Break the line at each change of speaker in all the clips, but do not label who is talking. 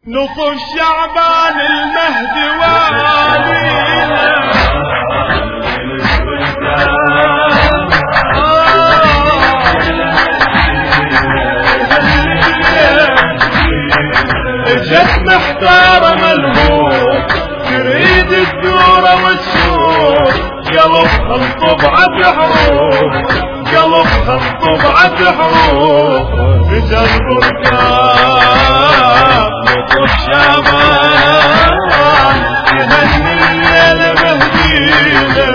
نطف شعبان المهدي والينا اجت محتارة ملهوف تريد الدورة وتشوف قلبها الطبعة حروف قلبها الطبعة حروف رجال بركان نطف شعبان يهني الليلة مهدينا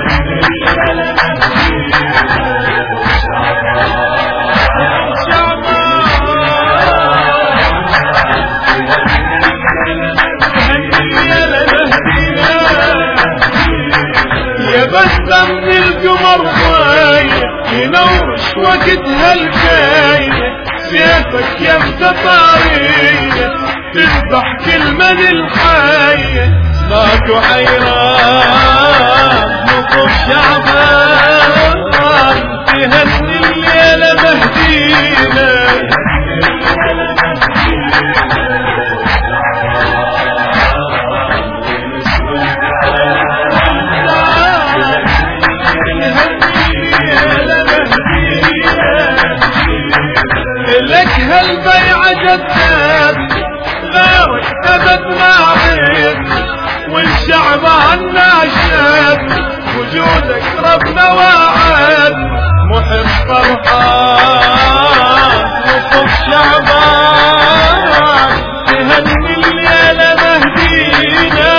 بسم القمر ضايع ينورش وقتها الجاية سيفك يمتى طارية تذبح كل من الحية ماكو حيران نطف شعبان تهني الليلة مهدينا لك هالبيعة جذاب غيرك أبد ما عيد والشعب عنا شاب وجودك ربنا وعد محب فرحان نطف شعبان تهني الليلة مهدينا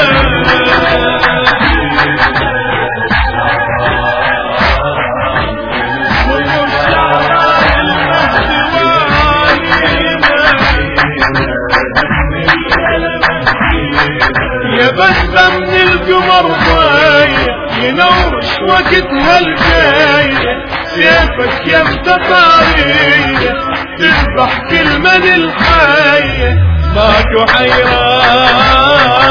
بسم القمر ضايع ينورش وقتها الجاية سيفك يمتى طارية تذبح كل من الحية ماكو حيران